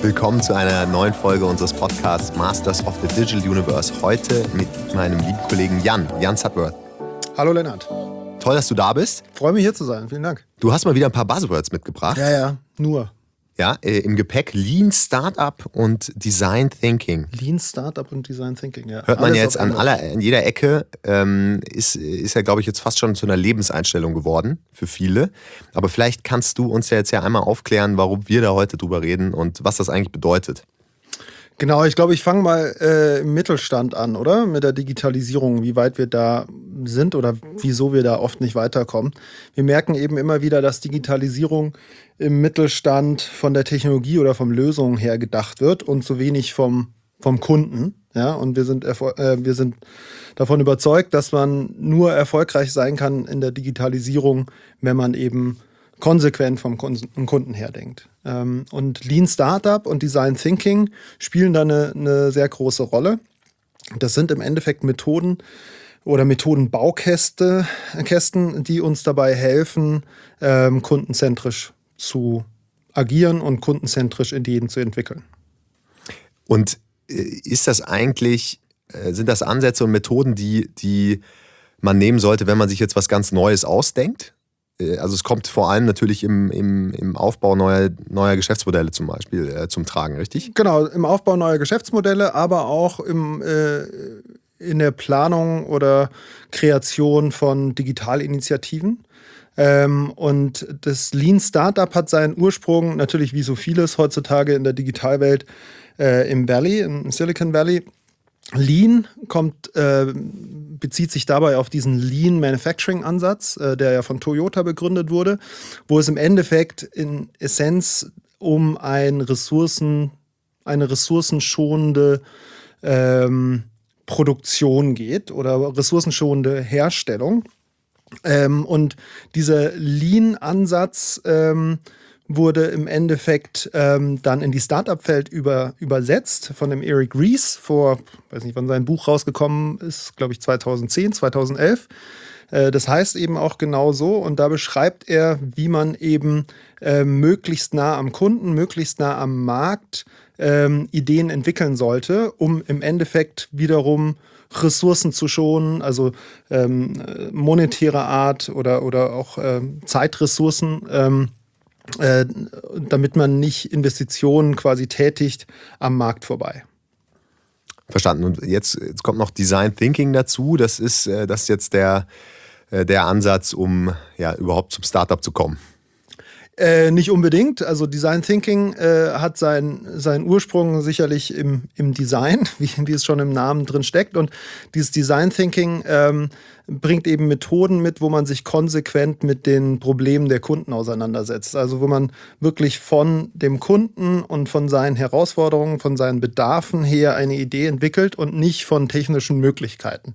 Willkommen zu einer neuen Folge unseres Podcasts Masters of the Digital Universe. Heute mit meinem lieben Kollegen Jan Sudworth. Hallo Lennart. Toll, dass du da bist. Freue mich hier zu sein. Vielen Dank. Du hast mal wieder ein paar Buzzwords mitgebracht. Ja, nur. Ja, im Gepäck Lean Startup und Design Thinking. Lean Startup und Design Thinking, ja. Hört man jetzt an jeder Ecke, ist ja, glaube ich, jetzt fast schon zu einer Lebenseinstellung geworden für viele. Aber vielleicht kannst du uns ja jetzt einmal aufklären, warum wir da heute drüber reden und was das eigentlich bedeutet. Genau, ich glaube, ich fange mal im Mittelstand an, oder? Mit der Digitalisierung, wie weit wir da sind oder wieso wir da oft nicht weiterkommen. Wir merken eben immer wieder, dass Digitalisierung im Mittelstand von der Technologie oder vom Lösungen her gedacht wird und zu wenig vom Kunden. Ja? Und wir sind davon überzeugt, dass man nur erfolgreich sein kann in der Digitalisierung, wenn man eben konsequent vom Kunden her denkt. Und Lean Startup und Design Thinking spielen da eine sehr große Rolle. Das sind im Endeffekt Methoden oder Methodenbaukästen, die uns dabei helfen, kundenzentrisch zu agieren und kundenzentrisch Ideen zu entwickeln. Und ist das eigentlich, sind das Ansätze und Methoden, die man nehmen sollte, wenn man sich jetzt was ganz Neues ausdenkt? Also es kommt vor allem natürlich im Aufbau neuer Geschäftsmodelle zum Beispiel zum Tragen, richtig? Genau, im Aufbau neuer Geschäftsmodelle, aber auch in der Planung oder Kreation von Digitalinitiativen. Und das Lean Startup hat seinen Ursprung, natürlich wie so vieles heutzutage in der Digitalwelt, im Silicon Valley. Lean bezieht sich dabei auf diesen Lean Manufacturing Ansatz, der ja von Toyota begründet wurde, wo es im Endeffekt in Essenz um eine ressourcenschonende Produktion geht oder ressourcenschonende Herstellung. Und dieser Lean Ansatz wurde im Endeffekt dann in die Startup-Welt übersetzt von dem Eric Ries weiß nicht, wann sein Buch rausgekommen ist, glaube ich 2010, 2011. Das heißt eben auch genau so und da beschreibt er, wie man eben möglichst nah am Kunden, möglichst nah am Markt Ideen entwickeln sollte, um im Endeffekt wiederum Ressourcen zu schonen, also monetäre Art oder auch Zeitressourcen, damit man nicht Investitionen quasi tätigt am Markt vorbei. Verstanden. Und jetzt kommt noch Design Thinking dazu. Das ist jetzt der Ansatz, um ja überhaupt zum Startup zu kommen. Nicht unbedingt. Also Design Thinking hat seinen Ursprung sicherlich im Design, wie es schon im Namen drin steckt. Und dieses Design Thinking bringt eben Methoden mit, wo man sich konsequent mit den Problemen der Kunden auseinandersetzt. Also wo man wirklich von dem Kunden und von seinen Herausforderungen, von seinen Bedarfen her eine Idee entwickelt und nicht von technischen Möglichkeiten.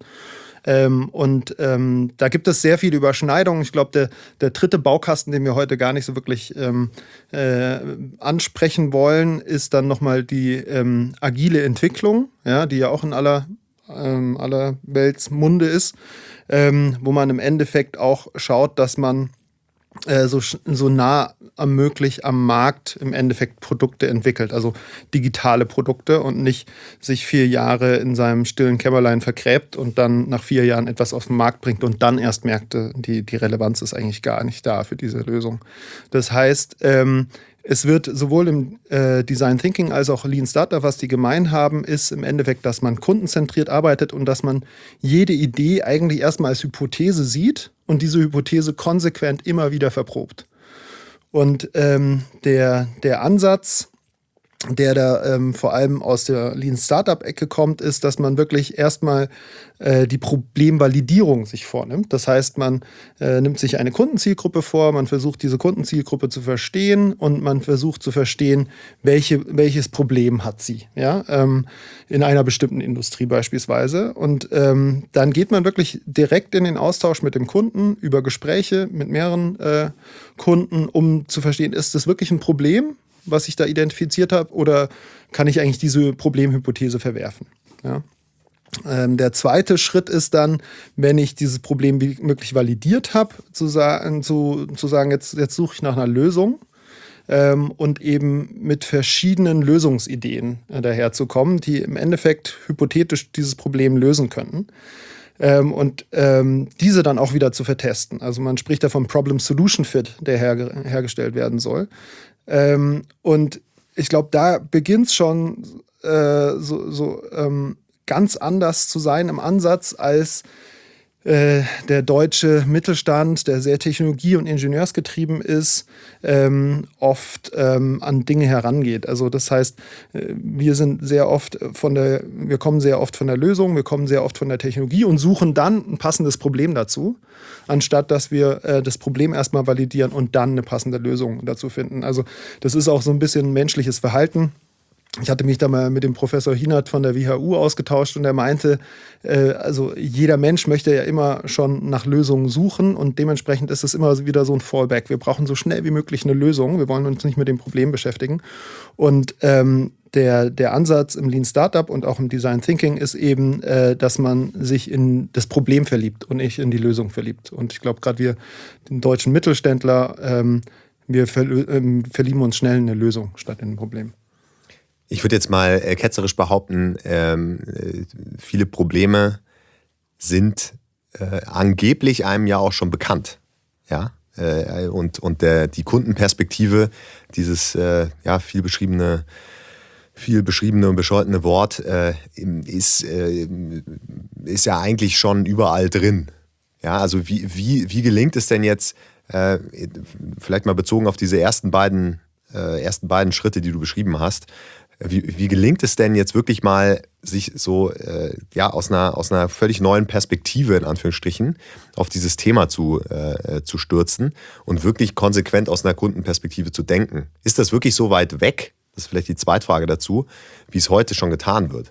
Da gibt es sehr viele Überschneidungen. Ich glaube, der dritte Baukasten, den wir heute gar nicht so wirklich ansprechen wollen, ist dann nochmal die agile Entwicklung, ja, die ja auch in aller Welts Munde ist, wo man im Endeffekt auch schaut, dass man so nah am möglich am Markt im Endeffekt Produkte entwickelt, also digitale Produkte und nicht sich 4 Jahre in seinem stillen Kämmerlein vergräbt und dann nach 4 Jahren etwas auf den Markt bringt und dann erst merkt, die Relevanz ist eigentlich gar nicht da für diese Lösung. Das heißt, es wird sowohl im Design Thinking als auch Lean Startup, was die gemein haben, ist im Endeffekt, dass man kundenzentriert arbeitet und dass man jede Idee eigentlich erstmal als Hypothese sieht und diese Hypothese konsequent immer wieder verprobt. Und der Ansatz, der da vor allem aus der Lean Startup-Ecke kommt, ist, dass man wirklich erstmal die Problemvalidierung sich vornimmt. Das heißt, man nimmt sich eine Kundenzielgruppe vor, man versucht diese Kundenzielgruppe zu verstehen und man versucht zu verstehen, welches Problem hat sie, ja, in einer bestimmten Industrie beispielsweise. Und dann geht man wirklich direkt in den Austausch mit dem Kunden über Gespräche mit mehreren Kunden, um zu verstehen, ist das wirklich ein Problem, was ich da identifiziert habe, oder kann ich eigentlich diese Problemhypothese verwerfen? Ja. Der zweite Schritt ist dann, wenn ich dieses Problem wirklich validiert habe, zu sagen, jetzt suche ich nach einer Lösung. und eben mit verschiedenen Lösungsideen daherzukommen, die im Endeffekt hypothetisch dieses Problem lösen könnten. Und diese dann auch wieder zu vertesten. Also man spricht da vom Problem-Solution-Fit, der hergestellt werden soll. Und ich glaube, da beginnt es schon ganz anders zu sein im Ansatz als der deutsche Mittelstand, der sehr technologie- und ingenieursgetrieben ist, oft an Dinge herangeht. Also das heißt, wir kommen sehr oft von der Lösung, wir kommen sehr oft von der Technologie und suchen dann ein passendes Problem dazu, anstatt dass wir das Problem erstmal validieren und dann eine passende Lösung dazu finden. Also das ist auch so ein bisschen menschliches Verhalten. Ich hatte mich da mal mit dem Professor Hinert von der WHU ausgetauscht und er meinte, also jeder Mensch möchte ja immer schon nach Lösungen suchen und dementsprechend ist es immer wieder so ein Fallback. Wir brauchen so schnell wie möglich eine Lösung. Wir wollen uns nicht mit dem Problem beschäftigen. Und der Ansatz im Lean Startup und auch im Design Thinking ist eben, dass man sich in das Problem verliebt und nicht in die Lösung verliebt. Und ich glaube, gerade wir, den deutschen Mittelständler, wir verlieben uns schnell in eine Lösung statt in ein Problem. Ich würde jetzt mal ketzerisch behaupten, viele Probleme sind angeblich einem ja auch schon bekannt. Ja? Die Kundenperspektive, dieses viel beschriebene und bescholtene Wort, ist ja eigentlich schon überall drin. Ja, also wie gelingt es denn jetzt, vielleicht mal bezogen auf diese ersten beiden Schritte, die du beschrieben hast, wie gelingt es denn jetzt wirklich mal, sich so aus einer völlig neuen Perspektive, in Anführungsstrichen, auf dieses Thema zu stürzen und wirklich konsequent aus einer Kundenperspektive zu denken? Ist das wirklich so weit weg? Das ist vielleicht die Zweitfrage dazu, wie es heute schon getan wird.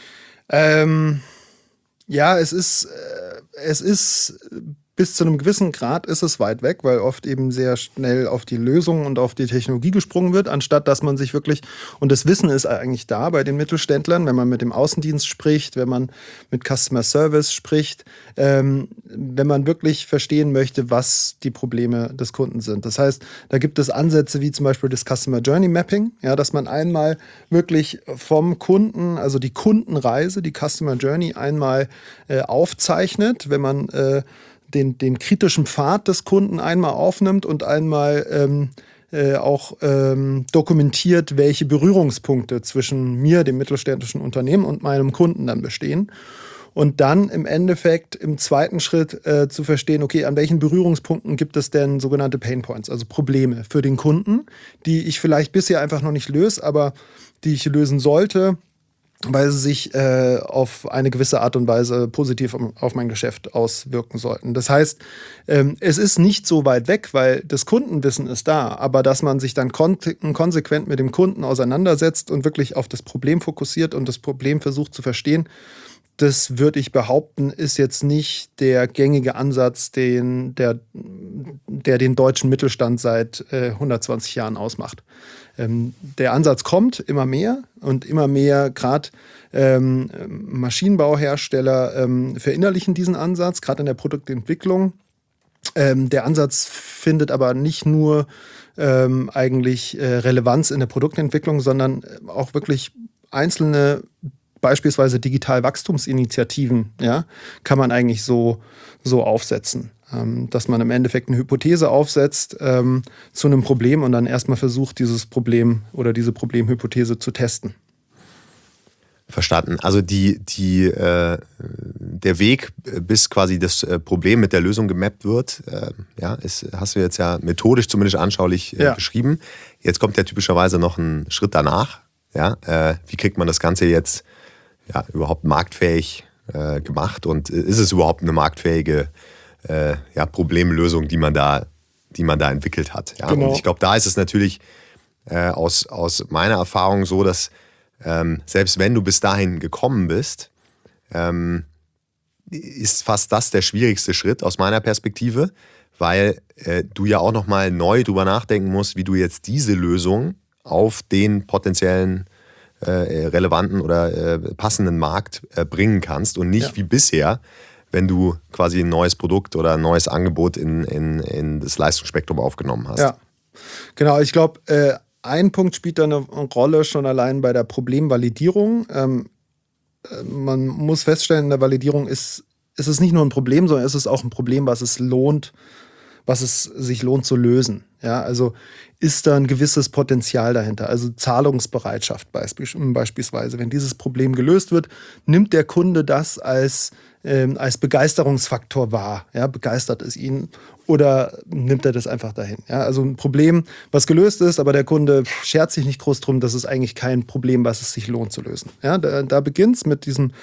Es ist bis zu einem gewissen Grad ist es weit weg, weil oft eben sehr schnell auf die Lösung und auf die Technologie gesprungen wird, anstatt dass man sich wirklich, und das Wissen ist eigentlich da bei den Mittelständlern, wenn man mit dem Außendienst spricht, wenn man mit Customer Service spricht, wenn man wirklich verstehen möchte, was die Probleme des Kunden sind. Das heißt, da gibt es Ansätze wie zum Beispiel das Customer Journey Mapping, ja, dass man einmal wirklich vom Kunden, also die Kundenreise, die Customer Journey einmal aufzeichnet, wenn man den kritischen Pfad des Kunden einmal aufnimmt und einmal auch dokumentiert, welche Berührungspunkte zwischen mir, dem mittelständischen Unternehmen, und meinem Kunden dann bestehen. Und dann im Endeffekt im zweiten Schritt zu verstehen, okay, an welchen Berührungspunkten gibt es denn sogenannte Pain Points, also Probleme für den Kunden, die ich vielleicht bisher einfach noch nicht löse, aber die ich lösen sollte, weil sie sich auf eine gewisse Art und Weise positiv auf mein Geschäft auswirken sollten. Das heißt, es ist nicht so weit weg, weil das Kundenwissen ist da, aber dass man sich dann konsequent mit dem Kunden auseinandersetzt und wirklich auf das Problem fokussiert und das Problem versucht zu verstehen, das würde ich behaupten, ist jetzt nicht der gängige Ansatz, der den deutschen Mittelstand seit 120 Jahren ausmacht. Der Ansatz kommt immer mehr und immer mehr, gerade Maschinenbauhersteller verinnerlichen diesen Ansatz, gerade in der Produktentwicklung. Der Ansatz findet aber nicht nur eigentlich Relevanz in der Produktentwicklung, sondern auch wirklich einzelne, beispielsweise Digitalwachstumsinitiativen, ja, kann man eigentlich so aufsetzen. Dass man im Endeffekt eine Hypothese aufsetzt zu einem Problem und dann erstmal versucht, dieses Problem oder diese Problemhypothese zu testen. Verstanden. Also der Weg, bis quasi das Problem mit der Lösung gemappt wird, hast du jetzt ja methodisch zumindest anschaulich beschrieben. Jetzt kommt ja typischerweise noch ein Schritt danach. Ja? Wie kriegt man das Ganze jetzt überhaupt marktfähig gemacht und ist es überhaupt eine marktfähige Problemlösung, die man da entwickelt hat. Ja? Genau. Und ich glaube, da ist es natürlich aus meiner Erfahrung so, dass selbst wenn du bis dahin gekommen bist, ist fast das der schwierigste Schritt aus meiner Perspektive, weil du ja auch nochmal neu drüber nachdenken musst, wie du jetzt diese Lösung auf den potenziellen relevanten oder passenden Markt bringen kannst und nicht wie bisher, wenn du quasi ein neues Produkt oder ein neues Angebot in das Leistungsspektrum aufgenommen hast. Ja, Genau, ich glaube, ein Punkt spielt da eine Rolle schon allein bei der Problemvalidierung. Man muss feststellen, in der Validierung ist es nicht nur ein Problem, sondern ist es auch ein Problem, was es sich lohnt zu lösen. Ja, also ist da ein gewisses Potenzial dahinter, also Zahlungsbereitschaft beispielsweise. Wenn dieses Problem gelöst wird, nimmt der Kunde das als Begeisterungsfaktor wahr. Ja, begeistert es ihn oder nimmt er das einfach dahin? Ja, also ein Problem, was gelöst ist, aber der Kunde schert sich nicht groß drum, das ist eigentlich kein Problem, was es sich lohnt zu lösen. Ja, da beginnt es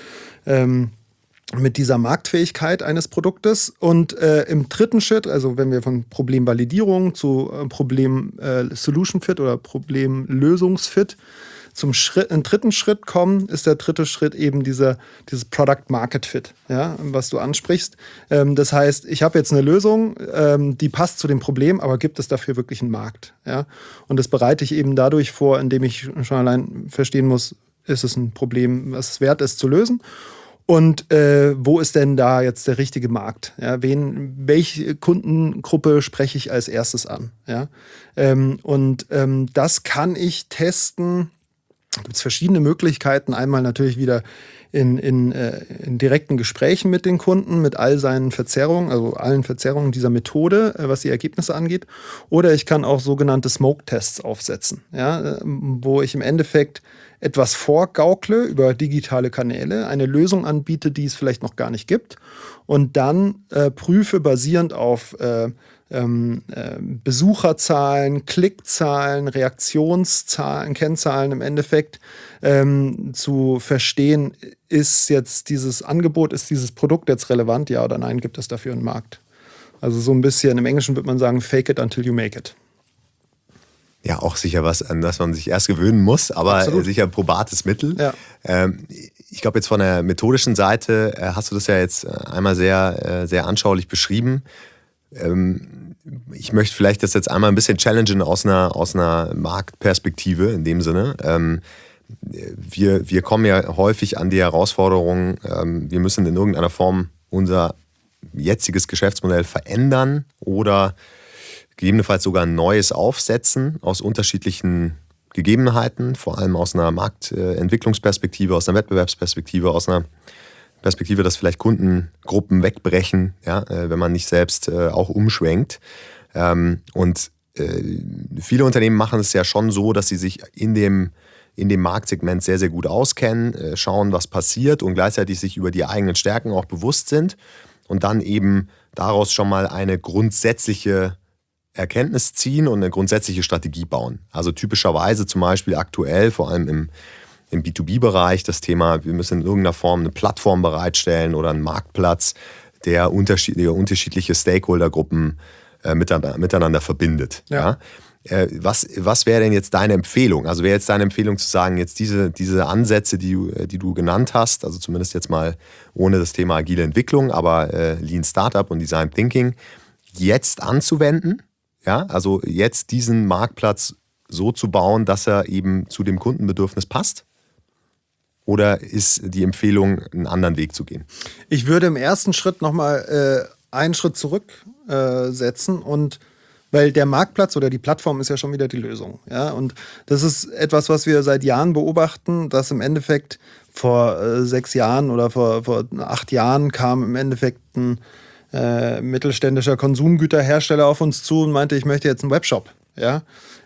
mit dieser Marktfähigkeit eines Produktes. Und im dritten Schritt, also wenn wir von Problemvalidierung zu Problem-Solution-Fit oder Problemlösungs-Fit zum dritten Schritt kommen, ist der dritte Schritt eben dieses Product-Market-Fit, ja, was du ansprichst. Das heißt, ich habe jetzt eine Lösung, die passt zu dem Problem, aber gibt es dafür wirklich einen Markt? Ja? Und das bereite ich eben dadurch vor, indem ich schon allein verstehen muss, ist es ein Problem, was es wert ist zu lösen? Und wo ist denn da jetzt der richtige Markt? Ja, welche Kundengruppe spreche ich als erstes an? Ja? Das kann ich testen. Da gibt es verschiedene Möglichkeiten. Einmal natürlich wieder in direkten Gesprächen mit den Kunden, mit all seinen Verzerrungen, also allen Verzerrungen dieser Methode, was die Ergebnisse angeht. Oder ich kann auch sogenannte Smoke-Tests aufsetzen, ja, wo ich im Endeffekt etwas vorgaukle über digitale Kanäle, eine Lösung anbiete, die es vielleicht noch gar nicht gibt und dann prüfe basierend auf Besucherzahlen, Klickzahlen, Reaktionszahlen, Kennzahlen im Endeffekt zu verstehen, ist jetzt dieses Angebot, ist dieses Produkt jetzt relevant, ja oder nein, gibt es dafür einen Markt? Also so ein bisschen, im Englischen würde man sagen, fake it until you make it. Ja, auch sicher was, an das man sich erst gewöhnen muss, aber Absolut. sicher ein probates Mittel. Ja. Ich glaube, jetzt von der methodischen Seite hast du das ja jetzt einmal sehr, sehr anschaulich beschrieben. Ich möchte vielleicht das jetzt einmal ein bisschen challengen aus einer Marktperspektive in dem Sinne. Wir kommen ja häufig an die Herausforderung, wir müssen in irgendeiner Form unser jetziges Geschäftsmodell verändern oder gegebenenfalls sogar ein neues aufsetzen aus unterschiedlichen Gegebenheiten, vor allem aus einer Marktentwicklungsperspektive, aus einer Wettbewerbsperspektive, aus einer Perspektive, dass vielleicht Kundengruppen wegbrechen, ja, wenn man nicht selbst auch umschwenkt. Viele Unternehmen machen es ja schon so, dass sie sich in dem Marktsegment sehr, sehr gut auskennen, schauen, was passiert und gleichzeitig sich über die eigenen Stärken auch bewusst sind und dann eben daraus schon mal eine grundsätzliche Erkenntnis ziehen und eine grundsätzliche Strategie bauen. Also typischerweise zum Beispiel aktuell, vor allem im B2B-Bereich, das Thema, wir müssen in irgendeiner Form eine Plattform bereitstellen oder einen Marktplatz, der unterschiedliche Stakeholdergruppen miteinander verbindet. Ja. Ja? Was wäre denn jetzt deine Empfehlung? Also wäre jetzt deine Empfehlung zu sagen, jetzt diese Ansätze, die du genannt hast, also zumindest jetzt mal ohne das Thema agile Entwicklung, aber Lean Startup und Design Thinking, jetzt anzuwenden? Ja, also jetzt diesen Marktplatz so zu bauen, dass er eben zu dem Kundenbedürfnis passt? Oder ist die Empfehlung, einen anderen Weg zu gehen? Ich würde im ersten Schritt nochmal einen Schritt zurücksetzen weil der Marktplatz oder die Plattform ist ja schon wieder die Lösung. Ja? Und das ist etwas, was wir seit Jahren beobachten, dass im Endeffekt vor 6 Jahren oder vor 8 Jahren kam im Endeffekt ein mittelständischer Konsumgüterhersteller auf uns zu und meinte, ich möchte jetzt einen Webshop. Ja?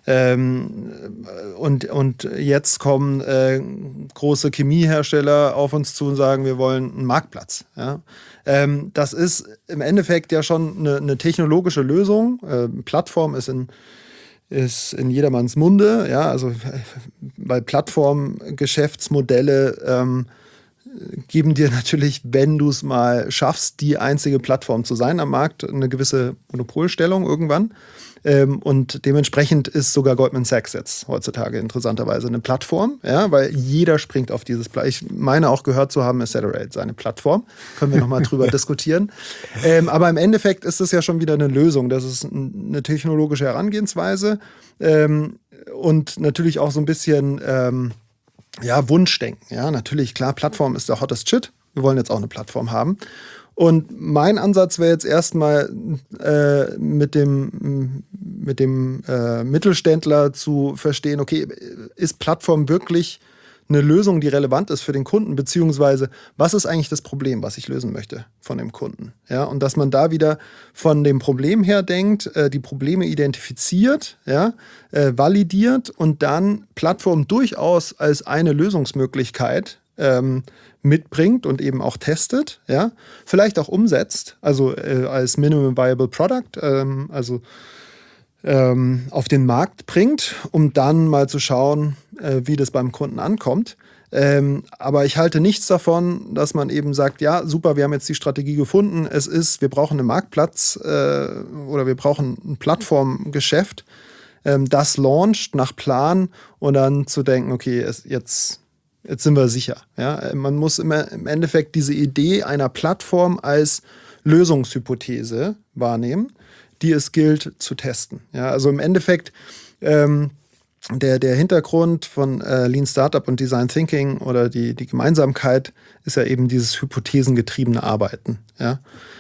Und jetzt kommen große Chemiehersteller auf uns zu und sagen, wir wollen einen Marktplatz. Ja? Das ist im Endeffekt ja schon eine technologische Lösung. Plattform ist in jedermanns Munde, ja, also weil Plattformgeschäftsmodelle geben dir natürlich, wenn du es mal schaffst, die einzige Plattform zu sein am Markt, eine gewisse Monopolstellung irgendwann. Und dementsprechend ist sogar Goldman Sachs jetzt heutzutage interessanterweise eine Plattform, ja, weil jeder springt auf dieses Ich meine auch gehört zu haben, Accelerate seine Plattform. Können wir nochmal drüber diskutieren. Aber im Endeffekt ist es ja schon wieder eine Lösung. Das ist eine technologische Herangehensweise und natürlich auch so ein bisschen Wunschdenken. Ja, natürlich, klar, Plattform ist der hottest shit. Wir wollen jetzt auch eine Plattform haben. Und mein Ansatz wäre jetzt erstmal mit dem Mittelständler zu verstehen, okay, ist Plattform wirklich eine Lösung, die relevant ist für den Kunden, beziehungsweise was ist eigentlich das Problem, was ich lösen möchte von dem Kunden? Ja, und dass man da wieder von dem Problem her denkt, die Probleme identifiziert, ja, validiert und dann Plattform durchaus als eine Lösungsmöglichkeit mitbringt und eben auch testet, ja, vielleicht auch umsetzt, also als Minimum Viable Product, auf den Markt bringt, um dann mal zu schauen, wie das beim Kunden ankommt. Aber ich halte nichts davon, dass man eben sagt, ja, super, wir haben jetzt die Strategie gefunden, wir brauchen einen Marktplatz oder wir brauchen ein Plattformgeschäft, das launcht nach Plan und dann zu denken, okay, jetzt sind wir sicher. Ja? Man muss immer im Endeffekt diese Idee einer Plattform als Lösungshypothese wahrnehmen, die es gilt zu testen. Ja, also im Endeffekt der Hintergrund von Lean Startup und Design Thinking oder die Gemeinsamkeit ist ja eben dieses hypothesengetriebene Arbeiten. Ja?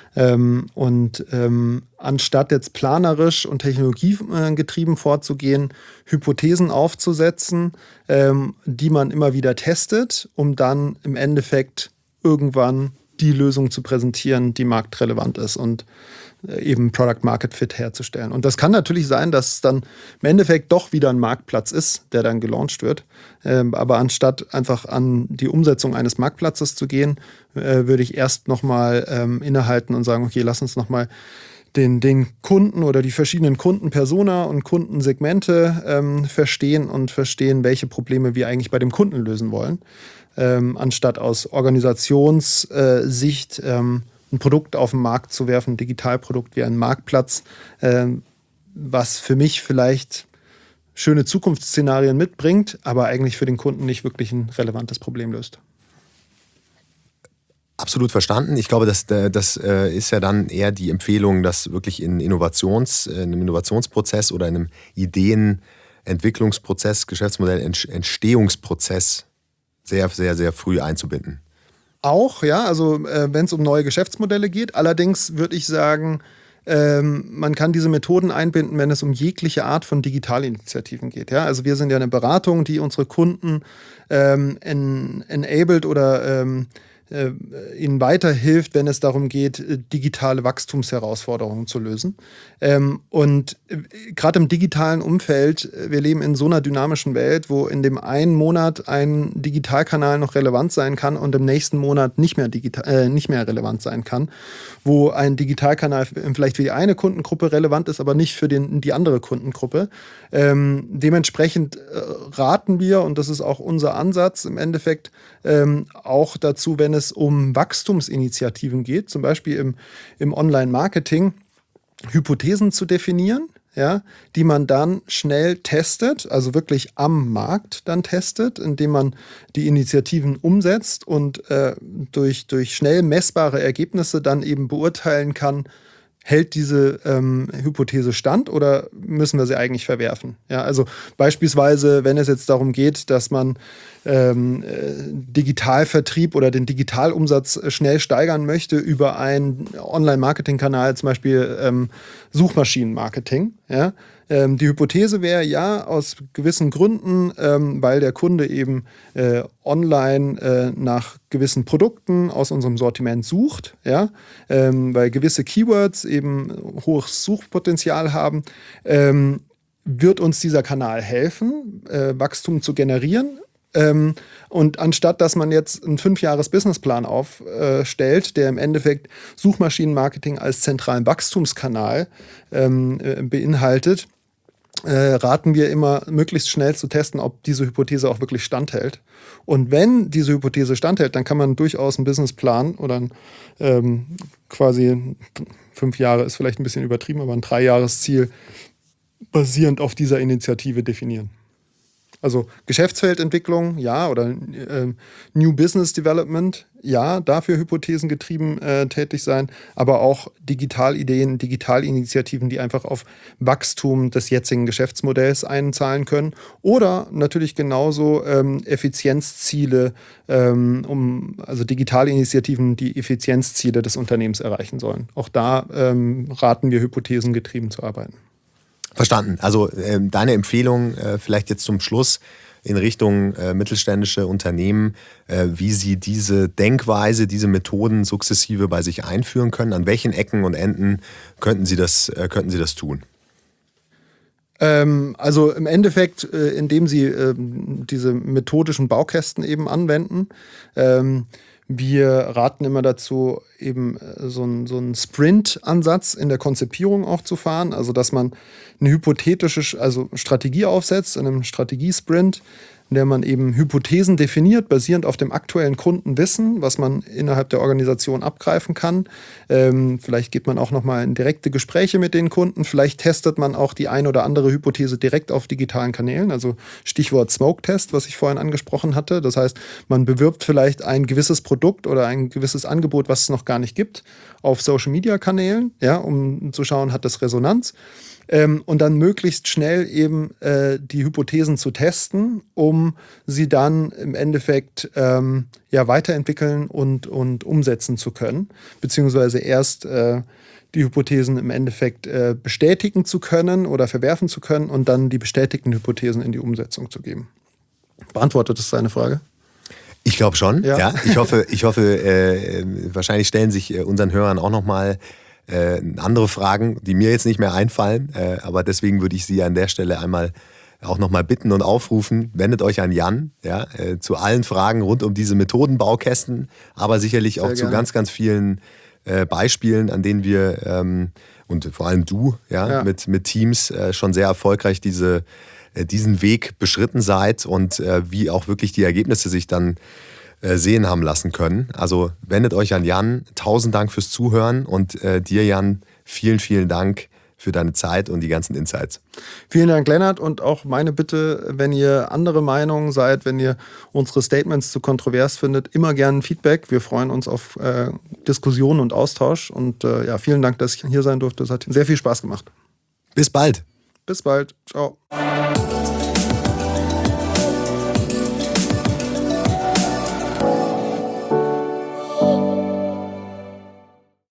Anstatt jetzt planerisch und technologiegetrieben vorzugehen, Hypothesen aufzusetzen, die man immer wieder testet, um dann im Endeffekt irgendwann die Lösung zu präsentieren, die marktrelevant ist und eben Product-Market-Fit herzustellen. Und das kann natürlich sein, dass es dann im Endeffekt doch wieder ein Marktplatz ist, der dann gelauncht wird. Aber anstatt einfach an die Umsetzung eines Marktplatzes zu gehen, würde ich erst nochmal innehalten und sagen, okay, lass uns nochmal den Kunden oder die verschiedenen Kundenpersona und Kundensegmente verstehen und verstehen, welche Probleme wir eigentlich bei dem Kunden lösen wollen. Anstatt aus Organisationssicht ein Produkt auf den Markt zu werfen, ein Digitalprodukt wie ein Marktplatz, was für mich vielleicht schöne Zukunftsszenarien mitbringt, aber eigentlich für den Kunden nicht wirklich ein relevantes Problem löst. Absolut verstanden. Ich glaube, das ist ja dann eher die Empfehlung, das wirklich in einem Innovationsprozess oder in einem Ideenentwicklungsprozess, Geschäftsmodellentstehungsprozess sehr, sehr, sehr früh einzubinden. Auch, ja, also wenn es um neue Geschäftsmodelle geht. Allerdings würde ich sagen, man kann diese Methoden einbinden, wenn es um jegliche Art von Digitalinitiativen geht. Ja? Also wir sind ja eine Beratung, die unsere Kunden enabled oder ihnen weiterhilft, wenn es darum geht, digitale Wachstumsherausforderungen zu lösen. Und gerade im digitalen Umfeld, wir leben in so einer dynamischen Welt, wo in dem einen Monat ein Digitalkanal noch relevant sein kann und im nächsten Monat nicht mehr relevant sein kann, wo ein Digitalkanal vielleicht für die eine Kundengruppe relevant ist, aber nicht für die andere Kundengruppe. Dementsprechend raten wir, und das ist auch unser Ansatz im Endeffekt, auch dazu, wenn es um Wachstumsinitiativen geht, zum Beispiel im Online-Marketing, Hypothesen zu definieren, ja, die man dann schnell testet, also wirklich am Markt dann testet, indem man die Initiativen umsetzt und durch schnell messbare Ergebnisse dann eben beurteilen kann, hält diese Hypothese stand oder müssen wir sie eigentlich verwerfen? Ja, also beispielsweise, wenn es jetzt darum geht, dass man Digitalvertrieb oder den Digitalumsatz schnell steigern möchte über einen Online-Marketing-Kanal, zum Beispiel Suchmaschinenmarketing, ja, die Hypothese wäre ja aus gewissen Gründen, weil der Kunde eben online nach gewissen Produkten aus unserem Sortiment sucht, ja, weil gewisse Keywords eben hohes Suchpotenzial haben, wird uns dieser Kanal helfen, Wachstum zu generieren. Und anstatt, dass man jetzt einen 5-Jahres-Businessplan aufstellt, der im Endeffekt Suchmaschinenmarketing als zentralen Wachstumskanal beinhaltet, raten wir immer, möglichst schnell zu testen, ob diese Hypothese auch wirklich standhält. Und wenn diese Hypothese standhält, dann kann man durchaus einen Businessplan oder quasi 5 Jahre ist vielleicht ein bisschen übertrieben, aber ein 3-Jahres-Ziel basierend auf dieser Initiative definieren. Also Geschäftsfeldentwicklung, ja, oder New Business Development, ja, dafür hypothesengetrieben tätig sein, aber auch Digitalideen, Digitalinitiativen, die einfach auf Wachstum des jetzigen Geschäftsmodells einzahlen können. Oder natürlich genauso Effizienzziele, also Digitalinitiativen, die Effizienzziele des Unternehmens erreichen sollen. Auch da raten wir, hypothesengetrieben zu arbeiten. Verstanden. Also deine Empfehlung vielleicht jetzt zum Schluss in Richtung mittelständische Unternehmen, wie sie diese Denkweise, diese Methoden sukzessive bei sich einführen können. An welchen Ecken und Enden könnten sie das tun? Also im Endeffekt, indem sie diese methodischen Baukästen eben anwenden. Wir raten immer dazu, eben so einen Sprint-Ansatz in der Konzipierung auch zu fahren. Also, dass man eine hypothetische Strategie aufsetzt, in einem Strategiesprint, in der man eben Hypothesen definiert, basierend auf dem aktuellen Kundenwissen, was man innerhalb der Organisation abgreifen kann. Vielleicht geht man auch nochmal in direkte Gespräche mit den Kunden. Vielleicht testet man auch die ein oder andere Hypothese direkt auf digitalen Kanälen. Also Stichwort Smoke-Test, was ich vorhin angesprochen hatte. Das heißt, man bewirbt vielleicht ein gewisses Produkt oder ein gewisses Angebot, was es noch gar nicht gibt, auf Social-Media-Kanälen, ja, um zu schauen, hat das Resonanz. Und dann möglichst schnell eben die Hypothesen zu testen, um sie dann im Endeffekt weiterentwickeln und umsetzen zu können, beziehungsweise erst die Hypothesen im Endeffekt bestätigen zu können oder verwerfen zu können und dann die bestätigten Hypothesen in die Umsetzung zu geben. Beantwortet das deine Frage? Ich glaube schon, ja. Ich hoffe, wahrscheinlich stellen sich unseren Hörern auch nochmal andere Fragen, die mir jetzt nicht mehr einfallen, aber deswegen würde ich Sie an der Stelle einmal auch nochmal bitten und aufrufen, wendet euch an Jan, ja, zu allen Fragen rund um diese Methodenbaukästen, aber sicherlich auch zu ganz, ganz vielen Beispielen, an denen wir und vor allem du mit Teams schon sehr erfolgreich diesen Weg beschritten seid und wie auch wirklich die Ergebnisse sich dann sehen haben lassen können. Also wendet euch an Jan. 1000 Dank fürs Zuhören und dir, Jan, vielen, vielen Dank für deine Zeit und die ganzen Insights. Vielen Dank, Lennart. Und auch meine Bitte, wenn ihr andere Meinungen seid, wenn ihr unsere Statements zu kontrovers findet, immer gerne Feedback. Wir freuen uns auf Diskussionen und Austausch. Und vielen Dank, dass ich hier sein durfte. Es hat sehr viel Spaß gemacht. Bis bald. Bis bald. Ciao.